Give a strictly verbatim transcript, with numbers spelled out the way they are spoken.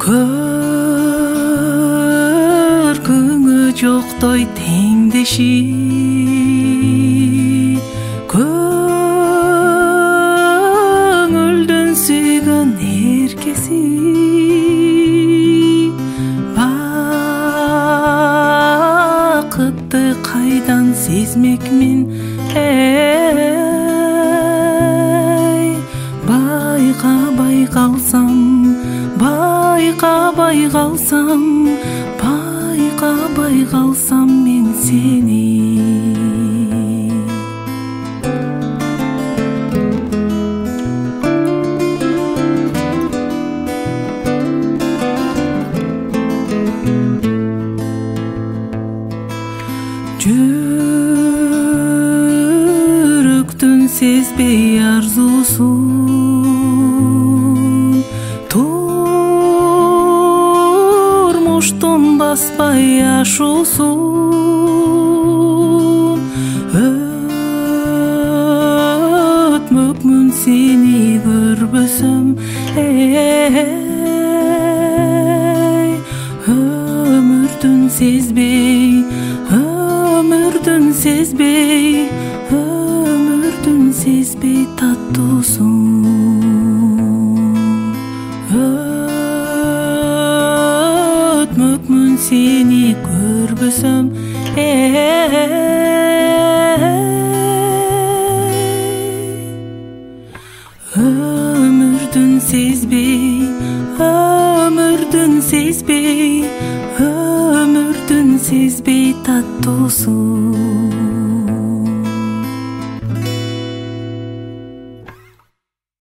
Көркүңө жоктой теңдеши, көңүлдүн сүйгөн эркеси, бакытты кайдан сезмекмин, эй, байкабай калсам, байкабай калсам, байкабай калсам мен сени. Жүрөктүн сезбей арзусун, турмуштун баспай ашуусун, өтмөкмүн сени көрбөсөм, эй, өмүрдүн сезбей, өмүрдүн сезбей, өмүрдүн сезбей таттуусун, өтмөкмүн сени көрбөсөм, өмүрдүн сезбей, өмүрдүн сезбей, өмүрдүн сезбей таттуусун.